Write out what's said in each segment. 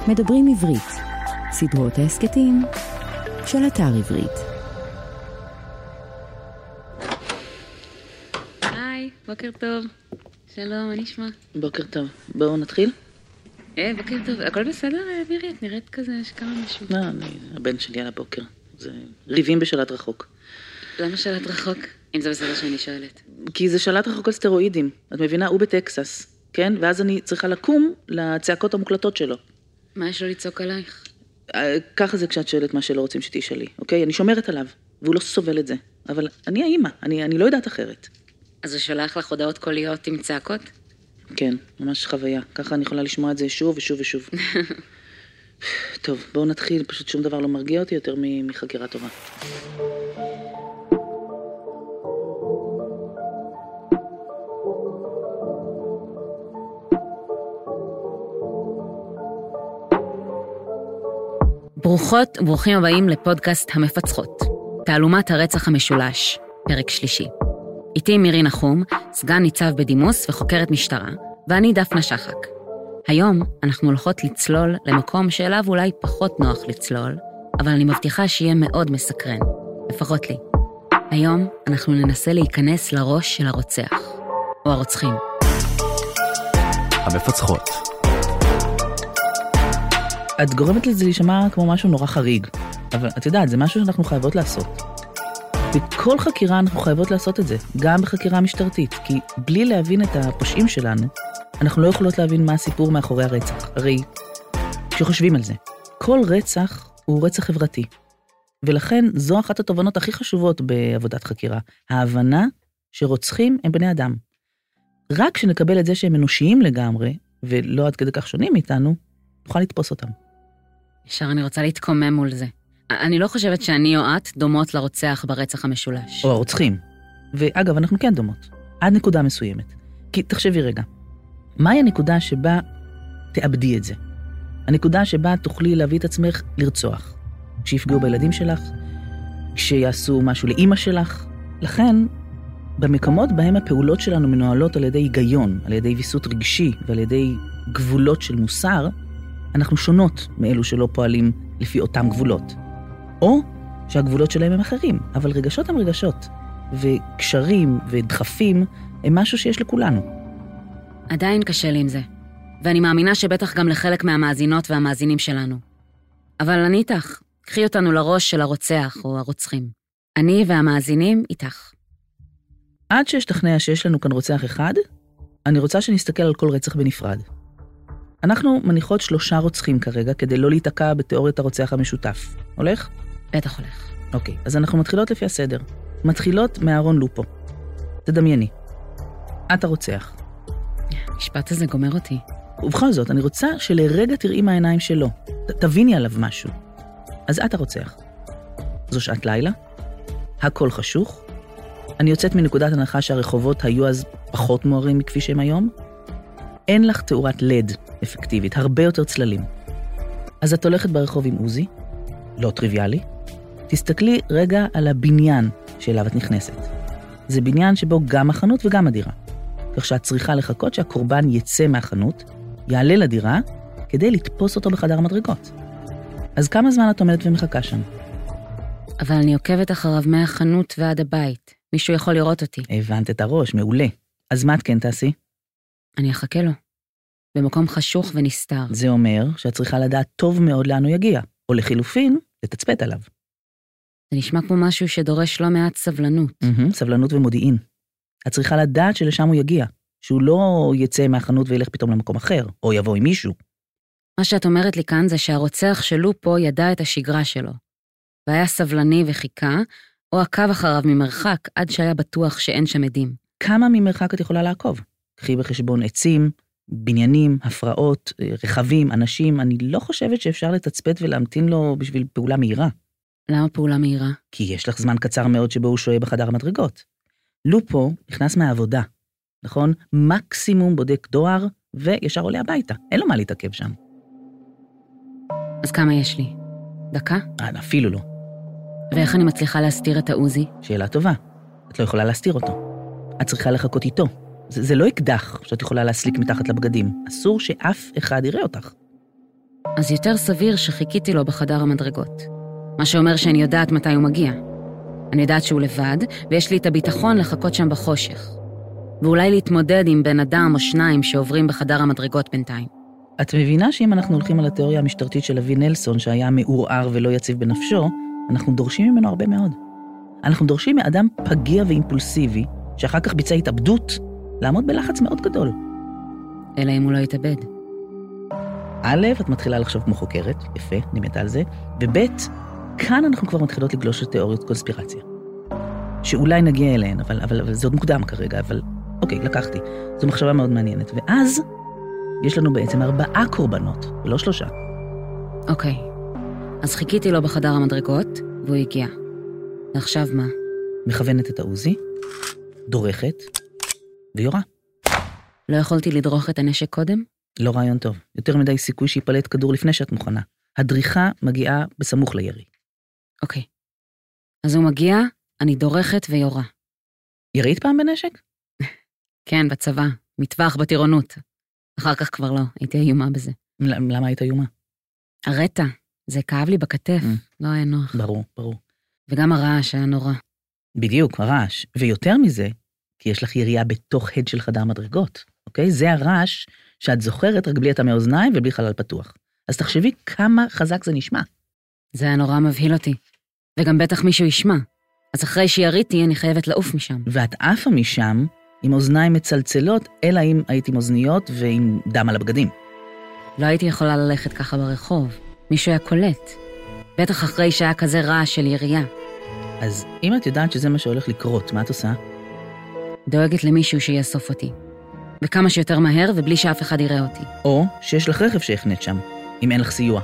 מדברים עברית, סדרות ההסקטים של אתר עברית. היי, בוקר טוב. שלום, מה נשמע? בוקר טוב. בואו נתחיל? בוקר טוב. הכל בסדר, מירי? את נראית כזה שקרה משהו. הבן שלי על הבוקר. זה ריבים בשלט רחוק. למה שלט רחוק? אם זה בסדר שאני שואלת. כי זה שלט רחוק על סטרואידים. את מבינה? הוא בטקסס, כן? ואז אני צריכה לקום לצעקות המוקלטות שלו. מה יש לו לצעוק עלייך? ככה זה כשאת שואלת מה שלא רוצים שתשאלי, אוקיי? אני שומרת עליו, והוא לא סובל את זה. אבל אני האמא, אני לא יודעת אחרת. אז הוא שולח לך הודעות קוליות עם צעקות? כן, ממש חוויה. ככה אני יכולה לשמוע את זה שוב ושוב ושוב. טוב, בואו נתחיל. פשוט שום דבר לא מרגיע אותי יותר מחקירה טובה. ברוכות וברוכים הבאים לפודקאסט המפצחות. תעלומת הרצח המשולש, פרק שלישי. איתי מירי נחום, סגן ניצב בדימוס וחוקרת משטרה, ואני דפנה שחק. היום אנחנו הולכות לצלול למקום שאליו אולי פחות נוח לצלול, אבל אני מבטיחה שיהיה מאוד מסקרן, לפחות לי. היום אנחנו ננסה להיכנס לראש של הרוצח, או הרוצחים. המפצחות. את גורמת לזה להישמע כמו משהו נורא חריג, אבל את יודעת, זה משהו שאנחנו חייבות לעשות. בכל חקירה אנחנו חייבות לעשות את זה, גם בחקירה משטרתית, כי בלי להבין את הפושעים שלנו, אנחנו לא יכולות להבין מה הסיפור מאחורי הרצח. הרי כשחושבים על זה, כל רצח הוא רצח חברתי, ולכן זו אחת התובנות הכי חשובות בעבודת חקירה, ההבנה שרוצחים הם בני אדם. רק כשנקבל את זה שהם אנושיים לגמרי, ולא עד כדי כך שונים מאיתנו, נוכל לתפוס אותם. ישר אני רוצה להתקומם מול זה. אני לא חושבת שאני או את דומות לרוצח ברצח המשולש. או הרוצחים. ואגב, אנחנו כן דומות. עד נקודה מסוימת. כי תחשבי רגע, מהי הנקודה שבה תאבדי את זה? הנקודה שבה תוכלי להביא את עצמך לרצוח. כשיפגעו בילדים שלך, כשיעשו משהו לאמא שלך. לכן, במקומות בהם הפעולות שלנו מנוהלות על ידי היגיון, על ידי ויסות רגשי ועל ידי גבולות של מוסר, אנחנו שונות מאלו שלא פועלים לפי אותם גבולות. או שהגבולות שלהם הם אחרים, אבל רגשות הם רגשות, וקשרים ודחפים הם משהו שיש לכולנו. עדיין קשה לי עם זה, ואני מאמינה שבטח גם לחלק מהמאזינות והמאזינים שלנו. אבל אני איתך, קחי אותנו לראש של הרוצח או הרוצחים. אני והמאזינים איתך. עד שאשתכנע שיש לנו כאן רוצח אחד, אני רוצה שנסתכל על כל רצח בנפרד. אנחנו מניחות 3 רוצחים כרגע, כדי לא להתעקע בתיאוריית הרוצח המשותף. הולך? בטח הולך. אוקיי, אז אנחנו מתחילות לפי הסדר. מתחילות מאהרון לופו. תדמייני. את הרוצח. המשפט הזה גומר אותי. ובכל זאת, אני רוצה שלרגע תראי מהעיניים שלו. תביני עליו משהו. אז את הרוצח. זו שעת לילה. הכל חשוך. אני יוצאת מנקודת הנחה שהרחובות היו אז פחות מוארים מכפי שהם היום. אין לך תאורת לד אפקטיבית, הרבה יותר צללים. אז את הולכת ברחוב עם עוזי, לא טריוויאלי. תסתכלי רגע על הבניין שאליו את נכנסת. זה בניין שבו גם החנות וגם הדירה. כך שאת צריכה לחכות שהקורבן יצא מהחנות, יעלה לדירה, כדי לתפוס אותו בחדר המדרגות. אז כמה זמן את עומדת ומחכה שם? אבל אני עוקבת אחריו מהחנות ועד הבית. מישהו יכול לראות אותי. הבנת את הראש, מעולה. אז מה את כן תעשי? אני אחכה לו. במקום חשוך ונסתר. זה אומר שאת צריכה לדעת טוב מאוד לאן הוא יגיע, או לחילופין, לתצפת עליו. זה נשמע כמו משהו שדורש לא מעט סבלנות. סבלנות ומודיעין. את צריכה לדעת שלשם הוא יגיע, שהוא לא יצא מהחנות וילך פתאום למקום אחר, או יבוא עם מישהו. מה שאת אומרת לי כאן זה שהרוצח שלו פה ידע את השגרה שלו, והיה סבלני וחיכה, או עקב אחריו ממרחק עד שהיה בטוח שאין שם עדים. כמה ממרחק את יכולה לעקוב? קחי בחשבון עצים, בניינים, הפרעות, רכבים, אנשים. אני לא חושבת שאפשר לתצפת ולהמתין לו בשביל פעולה מהירה. למה פעולה מהירה? כי יש לך זמן קצר מאוד שבו הוא שוהה בחדר המדרגות. לופו נכנס מהעבודה, נכון? מקסימום בודק דואר וישר עולה הביתה. אין לו מה להתעכב שם. אז כמה יש לי? דקה? אפילו לא. ואיך אני מצליחה להסתיר את העוזי? שאלה טובה. את לא יכולה להסתיר אותו. את צריכה לחכות איתו. זה לא אקדח שאת יכולה להסליק מתחת לבגדים. אסור שאף אחד יראה אותך. אז יותר סביר שחיכיתי לו בחדר המדרגות. מה שאומר שאני יודעת מתי הוא מגיע. אני יודעת שהוא לבד, ויש לי את הביטחון לחכות שם בחושך. ואולי להתמודד עם בן אדם או שניים שעוברים בחדר המדרגות בינתיים. את מבינה שאם אנחנו הולכים על התיאוריה המשטרתית של אבי נלסון, שהיה מעורער ולא יציב בנפשו, אנחנו דורשים ממנו הרבה מאוד. אנחנו דורשים מאדם פגיע ואימפולסיבי, שאחר כך ביצע התאבדות, לעמוד בלחץ מאוד גדול. אלא אם הוא לא יתאבד. א', את מתחילה לחשוב כמו חוקרת, יפה, אני מתה על זה, וב', כאן אנחנו כבר מתחילות לגלוש לתיאוריות קונספירציה. שאולי נגיע אליהן, אבל זה עוד מוקדם כרגע, אבל אוקיי, לקחתי. זו מחשבה מאוד מעניינת. ואז יש לנו בעצם 4 קורבנות, ולא 3. אוקיי, אז חיכיתי לו בחדר המדרגות, והוא הגיע. ועכשיו מה? מכוונת את העוזי, דורכת, ויורה. לא יכולתי לדרוך את הנשק קודם? לא רעיון טוב. יותר מדי סיכוי שיפלט כדור לפני שאת מוכנה. הדריכה מגיעה בסמוך לירי. אוקיי. אז הוא מגיע, אני דורכת ויורה. ירית פעם בנשק? כן, בצבא. מטווח בטירונות. אחר כך כבר לא, הייתי איומה בזה. למה היית איומה? הרטה, זה כאב לי בכתף, לא היה נוח. ברור. וגם הרעש היה נורא. בדיוק, הרעש. ויותר מזה, כי יש לך ירייה בתוך הד של חדר מדרגות, אוקיי? זה הרעש שאת זוכרת רק בלי את המאוזניים ובלי חלל פתוח. אז תחשבי כמה חזק זה נשמע. זה היה נורא מבהיל אותי. וגם בטח מישהו ישמע. אז אחרי שיריתי, אני חייבת לעוף משם. ואת עפה משם עם אוזניים מצלצלות, אלא אם הייתי עם אוזניות ועם דם על הבגדים. לא הייתי יכולה ללכת ככה ברחוב. מישהו היה קולט. בטח אחרי שהיה כזה רעש של ירייה. אז אם את יודעת שזה מה שהולך לקרות, מה את עושה? דואגת למישהו שיאסוף אותי. וכמה שיותר מהר ובלי שאף אחד יראה אותי. או שיש לך רכב שיחנית שם, אם אין לך סיוע.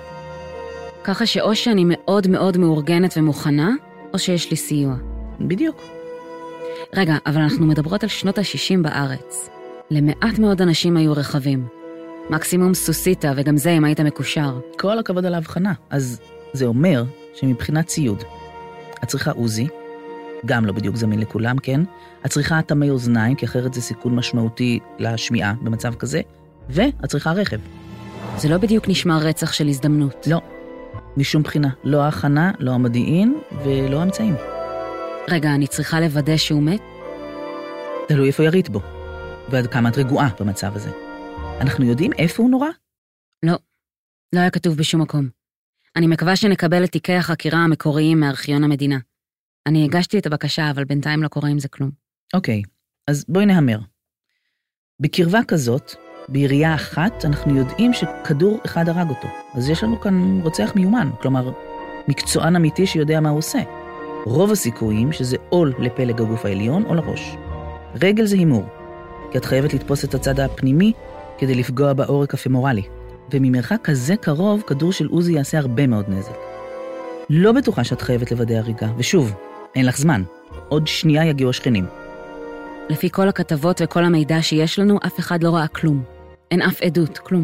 ככה שאו שאני מאוד מאוד מאורגנת ומוכנה, או שיש לי סיוע. בדיוק. רגע, אבל אנחנו מדברות על שנות ה-60 בארץ. למעט מאוד אנשים היו רכבים. מקסימום סוסיטה, וגם זה אם היית מקושר. כל הכבוד על ההבחנה. אז זה אומר שמבחינת ציוד, את צריכה עוזי, גם לא בדיוק זמין לכולם, כן? את צריכה תמי אוזניים, כי אחרת זה סיכון משמעותי לשמיעה במצב כזה, ואת צריכה רכב. זה לא בדיוק נשמע רצח של הזדמנות. לא, משום בחינה. לא ההכנה, לא המודיעין ולא האמצעים. רגע, אני צריכה לוודא שהוא מת? תלוי איפה ירית בו, ועד כמה את רגועה במצב הזה. אנחנו יודעים איפה הוא נורא? לא, לא היה כתוב בשום מקום. אני מקווה שנקבל את תיקי החקירה המקוריים מארכיון המדינה. אני הגשתי את הבקשה, אבל בינתיים לא קורה עם זה כלום. אוקיי, אז בואי נהמר. בקרבה כזאת, בירייה אחת, אנחנו יודעים שכדור אחד הרג אותו. אז יש לנו כאן רוצח מיומן, כלומר, מקצוען אמיתי שיודע מה הוא עושה. רוב הסיכויים שזה או לפלג הגוף העליון או לראש. רגל זה הימור, כי את חייבת לתפוס את הצד הפנימי כדי לפגוע בעורק הפמורלי. וממרחק כזה קרוב, כדור של עוזי יעשה הרבה מאוד נזק. לא בטוחה שאת חייבת לוודא הריגה, ושוב, אין לך זמן. עוד שנייה יגיעו השכנים. לפי כל הכתבות וכל המידע שיש לנו, אף אחד לא ראה כלום. אין אף עדות, כלום.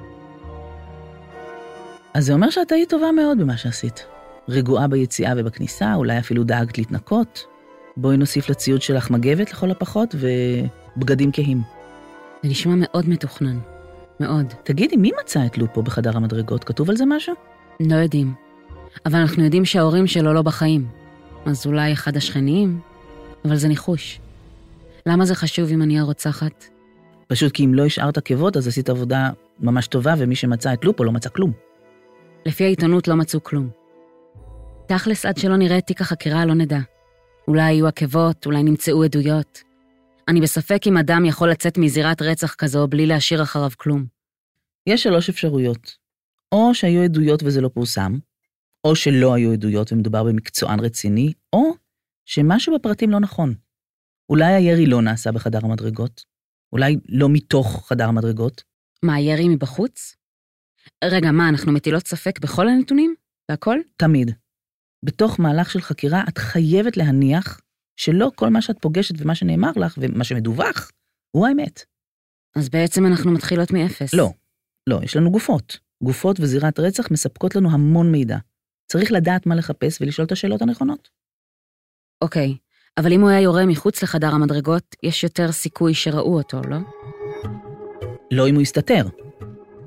אז זה אומר שאת היית טובה מאוד במה שעשית. רגועה ביציאה ובכניסה, אולי אפילו דאגת להתנקות. בואי נוסיף לציוד שלך מגבת לכל הפחות, ובגדים כהים. זה נשמע מאוד מתוכנן. מאוד. תגידי, מי מצא את לופו בחדר המדרגות? כתוב על זה משהו? לא יודעים. אבל אנחנו יודעים שההורים שלו לא בחיים. אז אולי אחד השכנים? אבל זה ניחוש. למה זה חשוב אם אני הרוצחת? פשוט כי אם לא השארת עקבות, אז עשית עבודה ממש טובה, ומי שמצא את לופו לא מצא כלום. לפי העיתונות לא מצאו כלום. תכלס עד שלא נראה את תיק החקירה לא נדע. אולי היו עקבות, אולי נמצאו עדויות. אני בספק אם אדם יכול לצאת מזירת רצח כזו בלי להשאיר אחריו כלום. יש 3 אפשרויות. או שהיו עדויות וזה לא פורסם, או שלא היו עדויות ומדובר במקצוען רציני, או שמשהו בפרטים לא נכון. אולי הירי לא נעשה בחדר המדרגות, אולי לא מתוך חדר המדרגות. מה, הירי מבחוץ? רגע, מה, אנחנו מטילות ספק בכל הנתונים? והכל? תמיד. בתוך מהלך של חקירה את חייבת להניח שלא כל מה שאת פוגשת ומה שנאמר לך ומה שמדווח הוא האמת. אז בעצם אנחנו מתחילות מאפס. לא, יש לנו גופות. גופות וזירת רצח מספקות לנו המון מידע. צריך לדעת מה לחפש ולשאול את השאלות הנכונות. אוקיי, אבל אם הוא היה יורה מחוץ לחדר המדרגות, יש יותר סיכוי שראו אותו, לא? לא אם הוא יסתתר.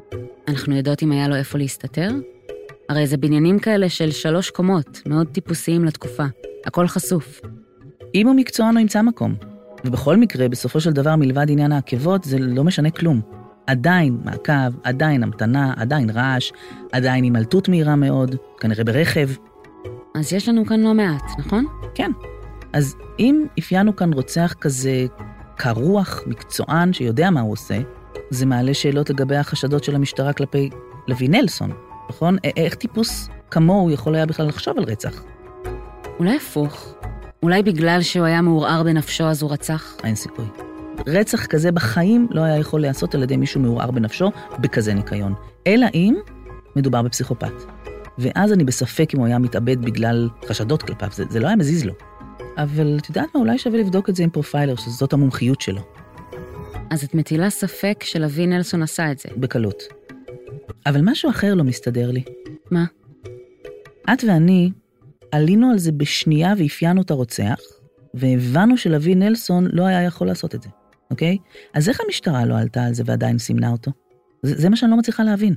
אנחנו יודעות אם היה לו איפה להסתתר? הרי זה בניינים כאלה של 3 קומות, מאוד טיפוסיים לתקופה. הכל חשוף. אם הוא מקצוען, הוא ימצא מקום. ובכל מקרה, בסופו של דבר, מלבד עניין העקבות, זה לא משנה כלום. עדיין מעקב, עדיין המתנה, עדיין רעש, עדיין הימלטות מהירה מאוד, כנראה ברכב. אז יש לנו כאן לא מעט, נכון? כן. אז אם אפיינו כאן רוצח כזה קרוח, מקצוען, שיודע מה הוא עושה, זה מעלה שאלות לגבי החשדות של המשטרה כלפי לוי נלסון, נכון? איך טיפוס כמוהו יכול היה בכלל לחשוב על רצח? אולי הפוך. אולי בגלל שהוא היה מעורער בנפשו אז הוא רצח? אין סיכוי. רצח כזה בחיים לא היה יכול להיעשות על ידי מישהו מעורער בנפשו בכזה ניקיון. אלא אם מדובר בפסיכופת. ואז אני בספק אם הוא היה מתאבד בגלל חשדות כלפיו. זה לא היה מזיז לו. אבל את יודעת מה? אולי שווה לבדוק את זה עם פרופיילר, שזאת המומחיות שלו. אז את מטילה ספק שלוי נלסון עשה את זה. בקלות. אבל משהו אחר לא מסתדר לי. מה? את ואני עלינו על זה בשנייה ואפיינו את הרוצח, והבנו שלוי נלסון לא היה יכול לעשות את זה, אוקיי? אז איך המשטרה לא עלתה על זה ועדיין סימנה אותו? זה מה שאני לא מצליחה להבין.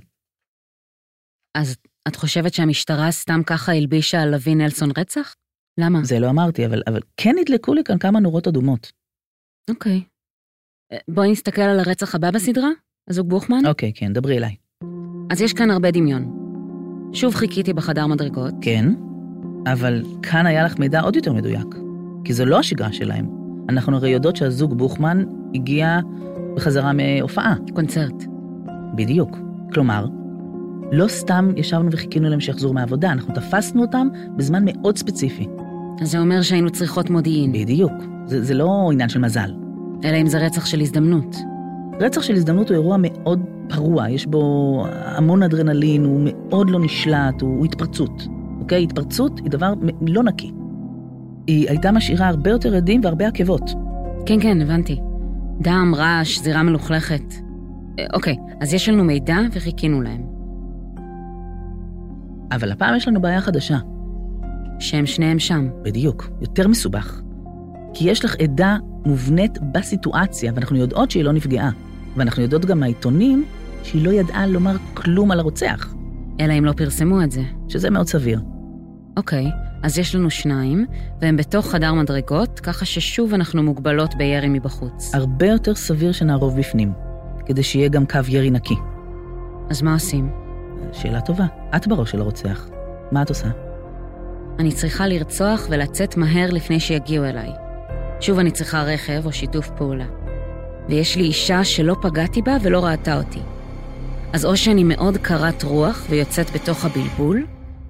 אז את חושבת שהמשטרה סתם ככה הלבישה על לוי נלסון רצח? למה? זה לא אמרתי, אבל כן נדלקו לי כאן כמה נורות אדומות. אוקיי. בואי נסתכל על הרצח הבא בסדרה, הזוג בוכמן. אוקיי, כן, דברי אליי. אז יש כאן הרבה דמיון. שוב חיכיתי בחדר מדרגות. כן, אבל כאן היה לך מידע עוד יותר מדויק, כי זו לא השגרה שלהם. אנחנו הרי יודעות שהזוג בוכמן הגיע בחזרה מהופעה. קונצרט. בדיוק. כלומר, לא סתם ישבנו וחיכינו להם שיחזור מהעבודה, אנחנו תפסנו אותם בזמן מאוד ספציפי. אז זה אומר שהיינו צריכות מודיעין. בדיוק. זה לא עניין של מזל. אלא אם זה רצח של הזדמנות. רצח של הזדמנות הוא אירוע מאוד פרוע, יש בו המון אדרנלין, הוא מאוד לא נשלט, הוא התפרצות. אוקיי? התפרצות היא דבר לא נקי. היא הייתה משאירה הרבה יותר עדים והרבה עקבות. כן, כן, הבנתי. דם, רעש, זירה מלוכלכת. אוקיי, אז יש לנו מידע וחיכינו להם. אבל הפעם יש לנו בעיה חדשה. שהם שניהם שם. בדיוק, יותר מסובך. כי יש לך עדה מובנית בסיטואציה, ואנחנו יודעות שהיא לא נפגעה. ואנחנו יודעות גם מהעיתונים שהיא לא ידעה לומר כלום על הרוצח. אלא אם לא פרסמו את זה. שזה מאוד סביר. אוקיי, אז יש לנו 2, והם בתוך חדר מדרגות, ככה ששוב אנחנו מוגבלות בירי מבחוץ. הרבה יותר סביר שנערוב בפנים, כדי שיהיה גם קו ירי נקי. אז מה עושים? שאלה טובה. את בראש של הרוצח. מה את עושה? אני צריכה לרצוח ולצאת מהר לפני שיגיעו אליי. שוב אני צריכה רכב או שיתוף פעולה. ויש לי אישה שלא פגעתי בה ולא ראתה אותי. אז או שאני מאוד קרת רוח ויוצאת בתוך הבלבול,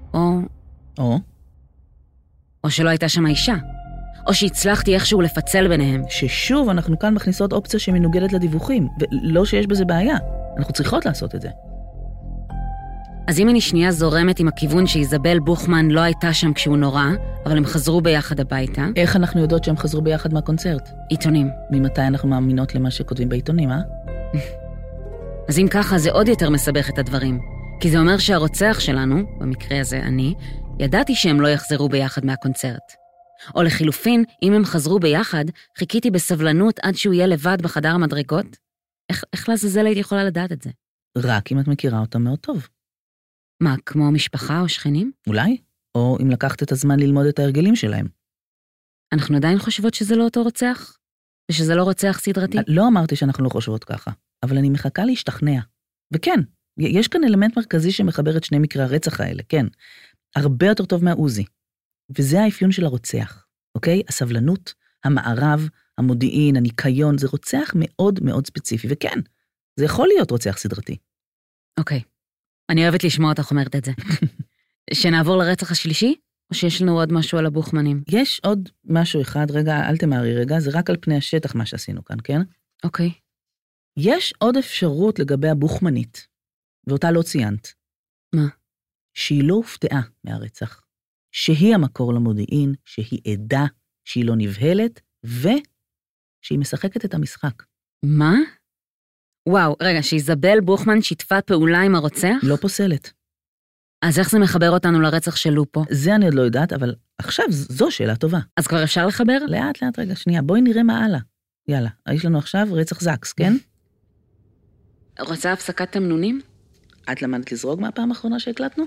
או שלא הייתה שם האישה. או שהצלחתי איכשהו לפצל ביניהם. ששוב אנחנו כאן מכניסות אופציה שמנוגדת לדיווחים, ולא שיש בזה בעיה. אנחנו צריכות לעשות את זה. אז אם אני שנייה זורמת עם הכיוון שאיזבל בוכמן לא הייתה שם כשהוא נורא, אבל הם חזרו ביחד הביתה. איך אנחנו יודעות שהם חזרו ביחד מהקונצרט? עיתונים. ממתי אנחנו מאמינות למה שכותבים בעיתונים, אה? אז אם ככה זה עוד יותר מסבך את הדברים. כי זה אומר שהרוצח שלנו, במקרה הזה אני, ידעתי שהם לא יחזרו ביחד מהקונצרט. או לחילופין, אם הם חזרו ביחד, חיכיתי בסבלנות עד שהוא יהיה לבד בחדר המדרגות. איך לעזאזל הייתי יכולה לדעת את זה? רק אם את מכירה אותם מאוד טוב. מה, כמו משפחה או שכנים? אולי, או אם לקחת את הזמן ללמוד את ההרגלים שלהם. אנחנו עדיין חושבות שזה לא אותו רוצח? ושזה לא רוצח סדרתי? לא אמרתי שאנחנו לא חושבות ככה, אבל אני מחכה להשתכנע. וכן, יש כאן אלמנט מרכזי שמחבר את שני מקרי הרצח האלה, כן. הרבה יותר טוב מהעוזי. וזה האפיון של הרוצח, אוקיי? הסבלנות, המערב, המודיעין, הניקיון, זה רוצח מאוד מאוד ספציפי, וכן, זה יכול להיות רוצח סדרתי. אוקיי. אני אוהבת לשמוע אותך אומרת את זה. שנעבור לרצח השלישי, או שיש לנו עוד משהו על הבוכמנים? יש עוד משהו אחד, רגע, אל תמהרי רגע, זה רק על פני השטח מה שעשינו כאן, כן? אוקיי. יש עוד אפשרות לגבי הבוכמנית, ואותה לא ציינת. מה? שהיא לא הופתעה מהרצח, שהיא המקור למודיעין, שהיא עדה, שהיא לא נבהלת, ושהיא משחקת את המשחק. מה? וואו, רגע, שאיזבל בוכמן שיתפה פעולה עם הרוצח? לא פוסלת. אז איך זה מחבר אותנו לרצח של לופו? זה אני עוד לא יודעת, אבל עכשיו זו שאלה טובה. אז כבר אפשר לחבר? לאט, לאט, רגע, שנייה, בואי נראה מה הלאה. יאללה, יש לנו עכשיו רצח זקס, כן? רוצה הפסקת תמנונים? את למדת לזרוג מהפעם האחרונה שהקלטנו?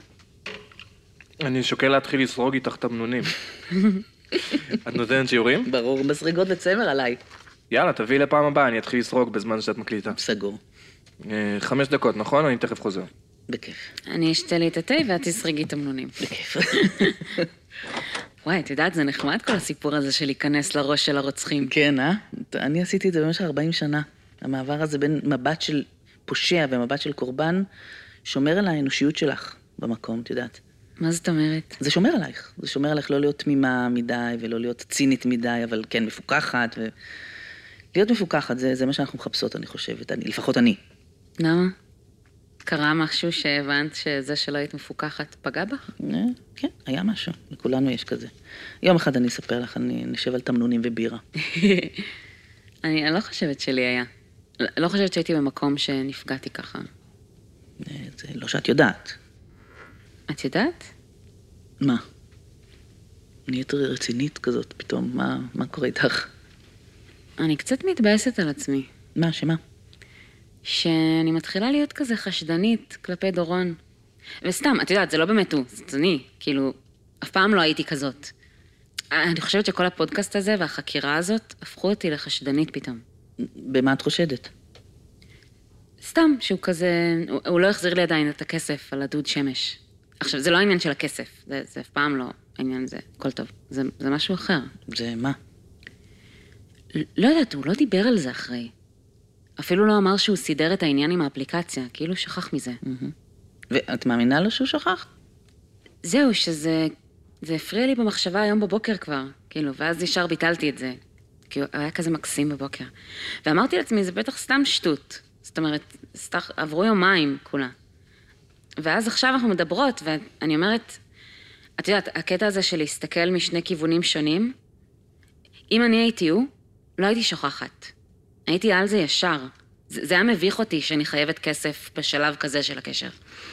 אני שוקל להתחיל לסרוג איתך תמנונים. את נותנת שיעורים? ברור, בסריגות וצמר עליי. יאללה, תביאי לפעם הבאה, אני אתחיל לסרוג בזמן שאת מקליטה. סגור. 5 דקות, נכון? אני תכף חוזר. בכיף. אני אשתה לי את התה ואת תסרגי תמנונים. בכיף. וואי, את יודעת, זה נחמד כל הסיפור הזה של להיכנס לראש של הרוצחים. כן, אני עשיתי את זה במשך 40 שנה. המעבר הזה בין מבט של פושע ומבט של קורבן, שומר על האנושיות שלך במקום, את יודעת. מה זאת אומרת? זה שומר עלייך. זה שומר עלייך לא להיות תמימה מדי ולא להיות צינית מדי, אבל כן מפוקחת. להיות מפוקחת, זה מה שאנחנו מחפשות, אני חושבת. לפחות אני. למה? קרה משהו שהבנת שזה שלא היית מפוקחת פגע בך? כן, היה משהו. לכולנו יש כזה. יום אחד אני אספר לך, אני נשב על תמנונים ובירה. אני לא חושבת שלי היה. לא חושבת שהייתי במקום שנפגעתי ככה. זה לא שאת יודעת. את יודעת? מה? נהיית רצינית כזאת פתאום, מה קורה איתך? אני קצת מתבאסת על עצמי. מה, שמה? שאני מתחילה להיות כזה חשדנית כלפי דורון. וסתם, את יודעת, זה לא באמת הוא, זה אני. כאילו, אף פעם לא הייתי כזאת. אני חושבת שכל הפודקאסט הזה והחקירה הזאת הפכו אותי לחשדנית פתאום. במה את חושדת? סתם, שהוא כזה, הוא לא החזיר לי עדיין את הכסף על הדוד שמש. עכשיו, זה לא העניין של הכסף, זה אף פעם לא העניין, זה הכל טוב. זה משהו אחר. זה מה? לא יודעת, הוא לא דיבר על זה אחרי. אפילו לא אמר שהוא סידר את העניין עם האפליקציה, כאילו שכח מזה. ואת מאמינה לו שהוא שכח? זהו, זה הפריע לי במחשבה היום בבוקר כבר, כאילו, ואז ישר ביטלתי את זה. כי הוא היה כזה מקסים בבוקר. ואמרתי לעצמי, זה בטח סתם שטות. זאת אומרת, עברו יומיים כולה. ואז עכשיו אנחנו מדברות, ואני אומרת, את יודעת, הקטע הזה של להסתכל משני כיוונים שונים, אם אני הייתי הוא, לא הייתי שוכחת. הייתי על זה ישר. זה היה מביך אותי שאני חייבת כסף בשלב כזה של הקשר.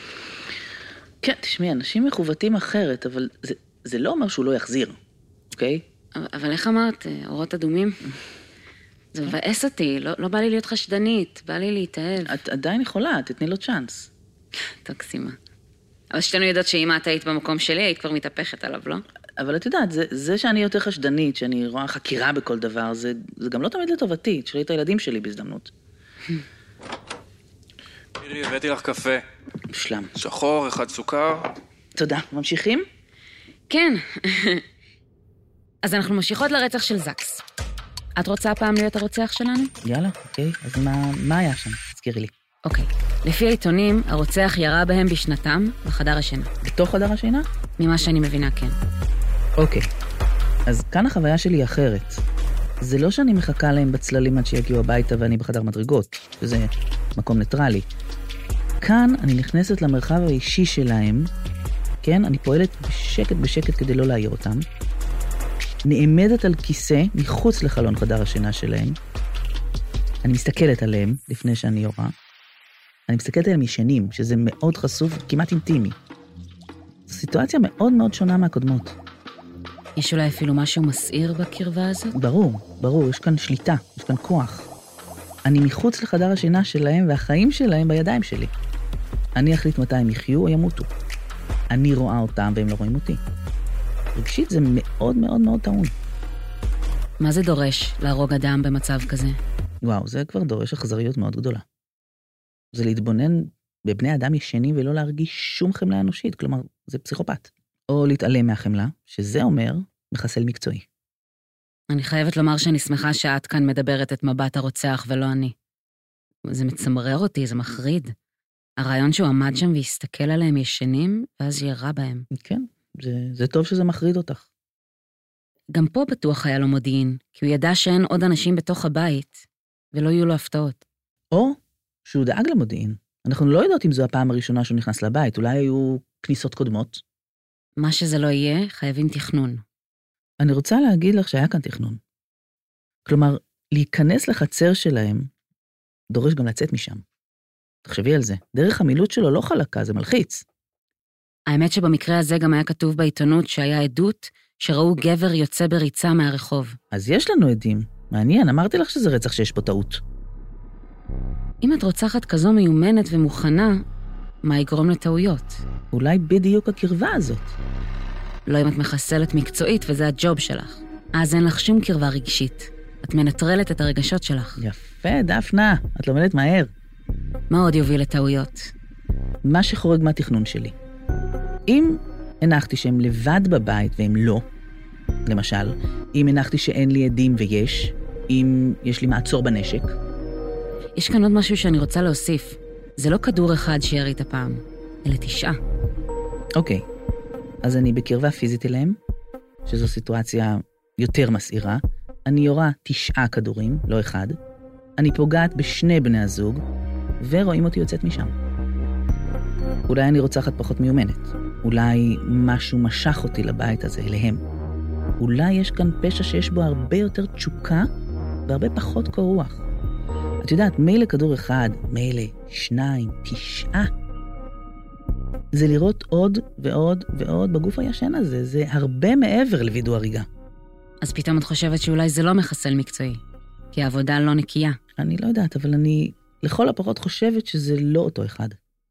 כן, תשמעי, אנשים מחוותים אחרת, אבל זה לא אומר שהוא לא יחזיר, אוקיי? אבל איך אמרת, אורות אדומים? זה מבאס אותי, לא בא לי להיות חשדנית, בא לי להתאהב. את עדיין יכולה, תתני לו צ'אנס. תקסימה. אבל שתינו יודעות שאם את היית במקום שלי, היית כבר מתהפכת עליו, לא? אבל את יודעת, זה שאני יותר חשדנית, שאני רואה חקירה בכל דבר, זה גם לא תמיד לטובתי, תשאלי את הילדים שלי בהזדמנות. מירי, הבאתי לך קפה. בשלם. שחור, 1 סוכר. תודה. ממשיכים? כן. אז אנחנו ממשיכות לרצח של זקס. את רוצה פעם להיות הרוצח שלנו? יאללה, אוקיי. אז מה היה שם? תזכירי לי. אוקיי. לפי העיתונים, הרוצח ירה בהם בשנתם בחדר השינה. בתוך חדר השינה? ממה שאני מבינה, כן. אוקיי. אז כאן החוויה שלי אחרת. זה לא שאני מחכה להם בצללים עד שיגיעו הביתה ואני בחדר מדרגות, שזה מקום ניטרלי. כאן אני נכנסת למרחב האישי שלהם, כן? אני פועלת בשקט כדי לא להעיר אותם. נעמדת על כיסא מחוץ לחלון חדר השינה שלהם. אני מסתכלת עליהם לפני שאני יורה. אני מסתכלת עליהם ישנים, שזה מאוד חשוף, כמעט אינטימי. זו סיטואציה מאוד מאוד שונה מהקודמות. יש אולי אפילו משהו מסעיר בקרבה הזאת? ברור, יש כאן שליטה, יש כאן כוח. אני מחוץ לחדר השינה שלהם והחיים שלהם בידיים שלי. אני אחליט מתי הם יחיו או ימותו. אני רואה אותם והם לא רואים אותי. רגשית זה מאוד מאוד מאוד טעון. מה זה דורש להרוג אדם במצב כזה? וואו, זה כבר דורש אכזריות מאוד גדולה. זה להתבונן בבני אדם ישנים ולא להרגיש שום חמלה אנושית, כלומר, זה פסיכופת. או להתעלם מהחמלה, שזה אומר מחסל מקצועי. אני חייבת לומר שאני שמחה שאת כאן מדברת את מבט הרוצח ולא אני. זה מצמרר אותי, זה מחריד. הרעיון שהוא עמד שם והסתכל עליהם ישנים, ואז ירה בהם. כן, זה טוב שזה מחריד אותך. גם פה בטוח היה לו מודיעין, כי הוא ידע שאין עוד אנשים בתוך הבית, ולא יהיו לו הפתעות. או שהוא דאג למודיעין. אנחנו לא יודעות אם זו הפעם הראשונה שהוא נכנס לבית, אולי היו כניסות קודמות. מה שזה לא יהיה, חייבים תכנון. אני רוצה להגיד לך שהיה כאן תכנון. כלומר, להיכנס לחצר שלהם, דורש גם לצאת משם. תחשבי על זה. דרך המילוט שלו לא חלקה, זה מלחיץ. האמת שבמקרה הזה גם היה כתוב בעיתונות שהיה עדות שראו גבר יוצא בריצה מהרחוב. אז יש לנו עדים. מעניין, אמרתי לך שזה רצח שיש פה טעות. אם את רוצחת כזו מיומנת ומוכנה, מה יגרום לטעויות? אולי בדיוק הקרבה הזאת. לא אם את מחסלת מקצועית וזה הג'וב שלך. אז אין לך שום קרבה רגשית. את מנטרלת את הרגשות שלך. יפה, דפנה, את לומדת מהר. מה עוד יוביל לטעויות? מה שחורג מהתכנון שלי. אם הנחתי שהם לבד בבית והם לא, למשל, אם הנחתי שאין לי עדים ויש, אם יש לי מעצור בנשק. יש כאן עוד משהו שאני רוצה להוסיף. זה לא כדור אחד שירית הפעם, אלא 9. אוקיי, אז אני בקרבה פיזית אליהם, שזו סיטואציה יותר מסעירה. אני יורה 9 כדורים, לא 1. אני פוגעת בשני בני הזוג, ורואים אותי יוצאת משם. אולי אני רוצחת פחות מיומנת. אולי משהו משך אותי לבית הזה, אליהם. אולי יש כאן פשע שיש בו הרבה יותר תשוקה, והרבה פחות קור רוח. את יודעת, מילא כדור 1, מילא 2, 9. זה לראות עוד ועוד ועוד בגוף הישן הזה. זה הרבה מעבר לוידוא הריגה. אז פתאום את חושבת שאולי זה לא מחסל מקצועי, כי העבודה לא נקייה. אני לא יודעת, אבל אני לכל הפחות חושבת שזה לא אותו אחד.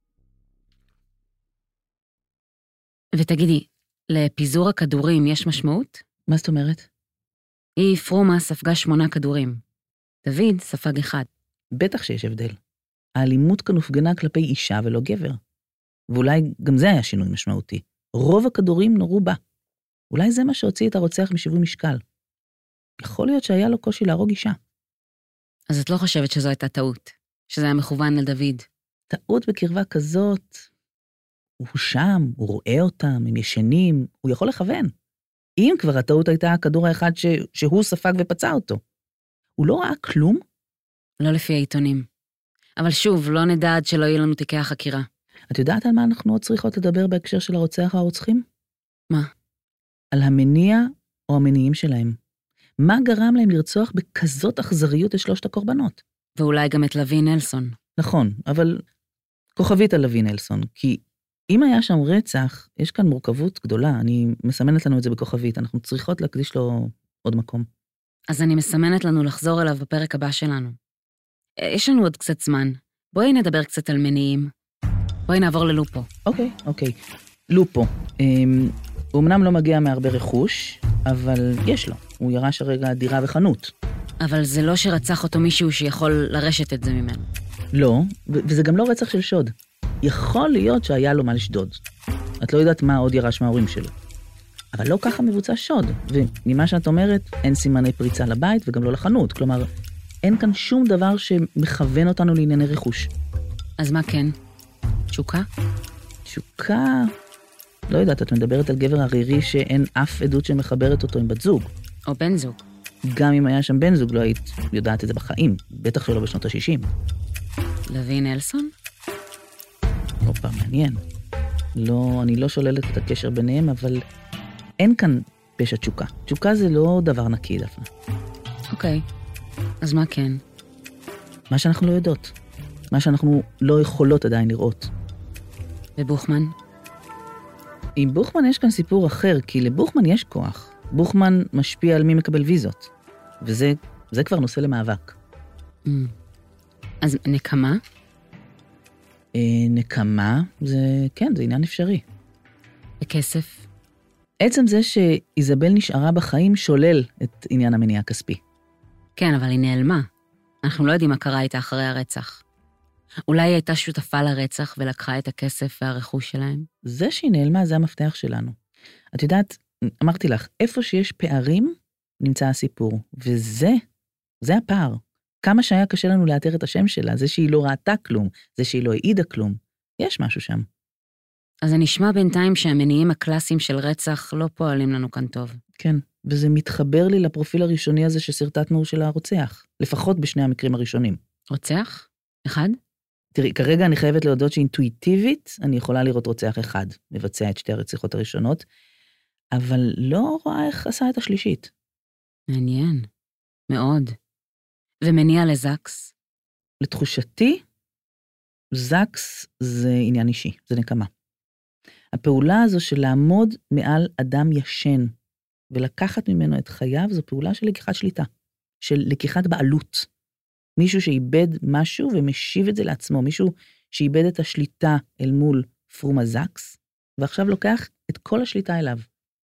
ותגידי, לפיזור הכדורים יש משמעות? מה זאת אומרת? היא פרומה ספגה 8 כדורים. דוד ספג 1. בטח שיש הבדל. האלימות כאן הופגנה כלפי אישה ולא גבר. ואולי גם זה היה שינוי משמעותי. רוב הכדורים נורו בה. אולי זה מה שהוציא את הרוצח משיווי משקל. יכול להיות שהיה לו קושי להרוג אישה. אז את לא חושבת שזו הייתה טעות, שזה היה מכוון לדוד? טעות בקרבה כזאת, הוא שם, הוא רואה אותם, הם ישנים, הוא יכול לכוון. אם כבר הטעות הייתה הכדור האחד שהוא ספג ופצע אותו. הוא לא ראה כלום? לא לפי העיתונים. אבל שוב, לא נדע עד שלא יהיו לנו תיקי החקירה. את יודעת על מה אנחנו עוד צריכות לדבר בהקשר של הרוצח או הרוצחים? מה? על המניע או המניעים שלהם. מה גרם להם לרצוח בכזאת אכזריות את 3 הקורבנות? ואולי גם את לוי נלסון. נכון, אבל כוכבית על לוי נלסון, כי אם היה שם רצח, יש כאן מורכבות גדולה, אני מסמנת לנו את זה בכוכבית, אנחנו צריכות להקדיש לו עוד מקום. אז אני מסמנת לנו לחזור אליו בפרק הבא שלנו. יש לנו עוד קצת זמן. בואי נדבר קצת על מניעים. בואי נעבור ללופו. אוקיי. לופו. הוא אמנם לא מגיע מהרבה רכוש, אבל יש לו. הוא ירש הרגע דירה וחנות. אבל זה לא שרצח אותו מישהו שיכול לרשת את זה ממנו. לא, וזה גם לא רצח של שוד. יכול להיות שהיה לו מה לשדוד. את לא יודעת מה עוד ירש מההורים שלו. אבל לא ככה מבוצע שוד. וממה שאת אומרת, אין סימני פריצה לבית וגם לא לחנות. כלומר, אין כאן שום דבר שמכוון אותנו לענייני רכוש. אז מה כן? תשוקה? תשוקה? לא יודעת, את מדברת על גבר ערירי שאין אף עדות שמחברת אותו עם בת זוג. או בן זוג. גם אם היה שם בן זוג, לא היית יודעת את זה בחיים. בטח שלא בשנות ה-60. לוי נלסון? אופה, מעניין. לא, אני לא שוללת את הקשר ביניהם, אבל אין כאן פשע תשוקה. תשוקה זה לא דבר נקי, דפנה. אוקיי. אז מה כן? מה שאנחנו לא יודעות. מה שאנחנו לא יכולות עדיין לראות. ובוכמן? עם בוכמן יש כאן סיפור אחר, כי לבוכמן יש כוח. בוכמן משפיע על מי מקבל ויזות. וזה כבר נושא למאבק. אז נקמה? נקמה, כן, זה עניין אפשרי. וכסף? עצם זה שאיזבל נשארה בחיים שולל את עניין המניע הכספי. כן, אבל היא נעלמה. אנחנו לא יודעים מה קרה איתה אחרי הרצח. אולי היא הייתה שותפה לרצח ולקחה את הכסף והרכוש שלהם? זה שהיא נעלמה זה המפתח שלנו. את יודעת, אמרתי לך, איפה שיש פערים נמצא הסיפור, זה הפער. כמה שהיה קשה לנו לאתר את השם שלה, זה שהיא לא ראתה כלום, זה שהיא לא העידה כלום. יש משהו שם. אז זה נשמע בינתיים שהמניעים הקלאסיים של רצח לא פועלים לנו כאן טוב. כן, וזה מתחבר לי לפרופיל הראשוני הזה שסרטטנו של הרוצח, לפחות בשני המקרים הראשונים. רוצח? אחד? תראי, כרגע אני חייבת להודות שאינטואיטיבית אני יכולה לראות רוצח אחד, מבצע את 2 הרציחות הראשונות, אבל לא רואה איך עשה את השלישית. מעניין. מאוד. ומניע לזקס? לתחושתי, זקס זה עניין אישי, זה נקמה. הפעולה הזו של לעמוד מעל אדם ישן, ולקחת ממנו את חייו, זו פעולה של לקיחת שליטה, של לקיחת בעלות. מישהו שאיבד משהו ומשיב את זה לעצמו, מישהו שאיבד את השליטה אל מול פרומה זקס, ועכשיו לוקח את כל השליטה אליו.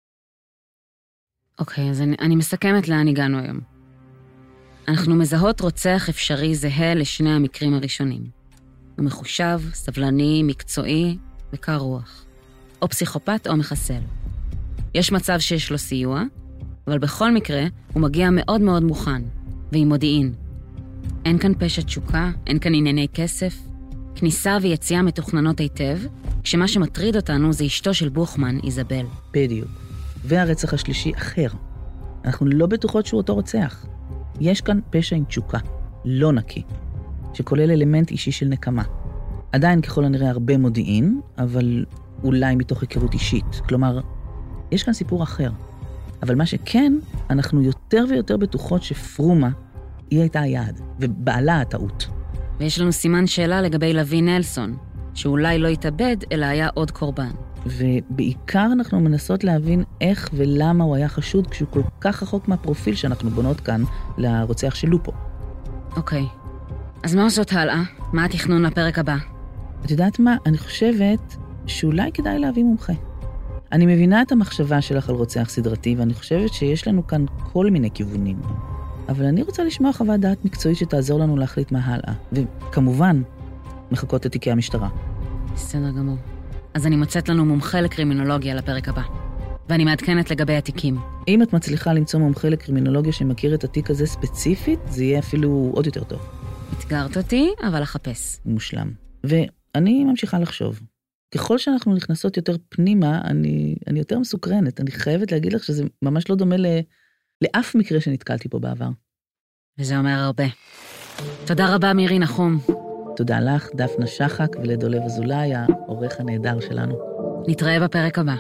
אוקיי, אז אני מסכמת לאן הגענו היום. אנחנו מזהות רוצח אפשרי זהה לשני המקרים הראשונים. הוא מחושב, סבלני, מקצועי וקר רוח. או פסיכופת או מחסל. יש מצב שיש לו סיוע, אבל בכל מקרה הוא מגיע מאוד מאוד מוכן, ועם מודיעין. אין כאן פשע תשוקה, אין כאן ענייני כסף, כניסה ויציאה מתוכננות היטב, כשמה שמטריד אותנו זה אשתו של בוכמן, איזבל. בדיוק. והרצח השלישי אחר. אנחנו לא בטוחות שהוא אותו רוצח. יש כאן פשע עם תשוקה, לא נקי, שכולל אלמנט אישי של נקמה. עדיין ככל הנראה הרבה מודיעין, אבל אולי מתוך היכרות אישית. כלומר, יש כאן סיפור אחר. אבל מה שכן, אנחנו יותר ויותר בטוחות שפרומה היא הייתה היעד, ובעלה הטעות. ויש לנו סימן שאלה לגבי לוי נלסון, שאולי לא התאבד, אלא היה עוד קורבן. ובעיקר אנחנו מנסות להבין איך ולמה הוא היה חשוד כשהוא כל כך רחוק מהפרופיל שאנחנו בונות כאן לרוצח של לופו. אוקיי. אז מה עושות הלאה? מה התכנון לפרק הבא? את יודעת מה? אני חושבת שאולי כדאי להביא מומחה. אני מבינה את המחשבה שלך על רוצח סדרתי, ואני חושבת שיש לנו כאן כל מיני כיוונים. אבל אני רוצה לשמוע חוות דעת מקצועית שתעזור לנו להחליט מה הלאה. וכמובן, מחכות את תיקי המשטרה. בסדר גמור. אז אני מוצאת לנו מומחה לקרימינולוגיה לפרק הבא. ואני מעדכנת לגבי התיקים. אם את מצליחה למצוא מומחה לקרימינולוגיה שמכיר את התיק הזה ספציפית, זה יהיה אפילו עוד יותר טוב. התגרת אותי, אבל אחפש. מושלם. ואני ממשיכה לחשוב. ככל שאנחנו נכנסות יותר פנימה, אני יותר מסוקרנת. אני חייבת להגיד לך שזה ממש לא דומה לאף מקרה שנתקלתי פה בעבר. וזה אומר הרבה. תודה רבה, מירי נחום. תודה לך, דפנה שחק, ולדולב אזולאי, העורך הנהדר שלנו. נתראה בפרק הבא.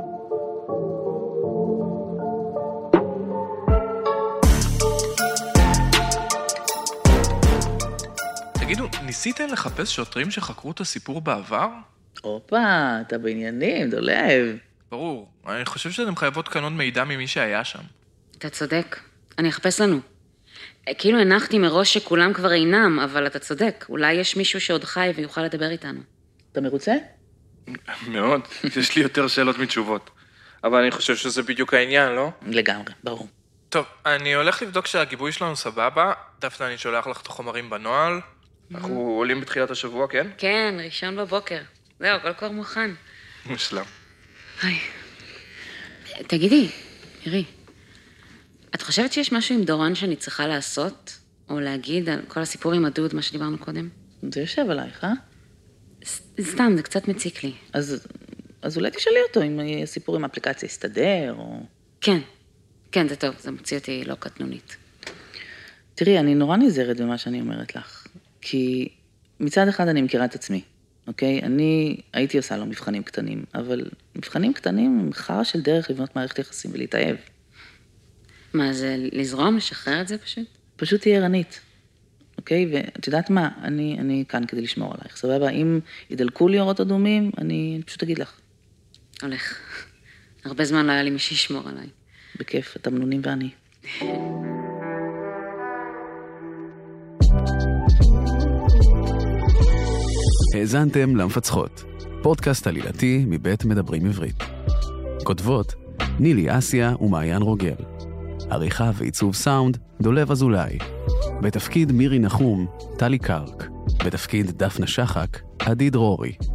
תגידו, ניסיתם לחפש שוטרים שחקרו את הסיפור בעבר? אופה, אתה בעניינים, דולב. ברור, אני חושב שאתם חייבות קנות מידע ממי שהיה שם. אתה צודק, אני אחפש לנו. כאילו הנחתי מראש שכולם כבר אינם, אבל אתה צודק, אולי יש מישהו שעוד חי ויוכל לדבר איתנו. אתה מרוצה? מאוד, יש לי יותר שאלות מתשובות. אבל אני חושב שזה בדיוק העניין, לא? לגמרי, ברור. טוב, אני הולך לבדוק שהגיבוי שלנו סבבה. דפנה, אני שולח לך את החומרים בנוהל. אנחנו עולים בתחילת השבוע, כן? כן, ראשון בבוקר. זהו, הכל כבר מוכן. מושלם. היי. תגידי, מירי, את חושבת שיש משהו עם דורון שאני צריכה לעשות, או להגיד על כל הסיפור עם הדוד, מה שדיברנו קודם? זה יושב עלייך, אה? סתם, זה קצת מציק לי. אז אולי תשאלי אותו אם הסיפור עם האפליקציה יסתדר, או... כן, זה טוב, זה מוציא אותי לא קטנונית. תראי, אני נורא נזהרת במה שאני אומרת לך, כי מצד אחד אני מכירה את עצמי, אוקיי? אני הייתי עושה לו מבחנים קטנים, אבל מבחנים קטנים הם חרא של דרך לבנות מערכת יחסים ולהתאהב. מה, זה לזרום, לשחרר את זה פשוט? פשוט תהיה ערנית, אוקיי? ואת יודעת מה? אני כאן כדי לשמור עלייך, סבבה? אם ידלקו לי אורות אדומים, אני פשוט אגיד לך. הולך. הרבה זמן לא היה לי מי שישמור עליי. בכיף, התמנונים ואני. האזנתם למפצחות, פודקאסט עלילתי מבית מדברים עברית. כותבות נילי אסיה ומעיין רוגל. עריכה ועיצוב סאונד דולב אזולאי. בתפקיד מירי נחום, טלי קרק. בתפקיד דפנה שחק, עדי דרורי.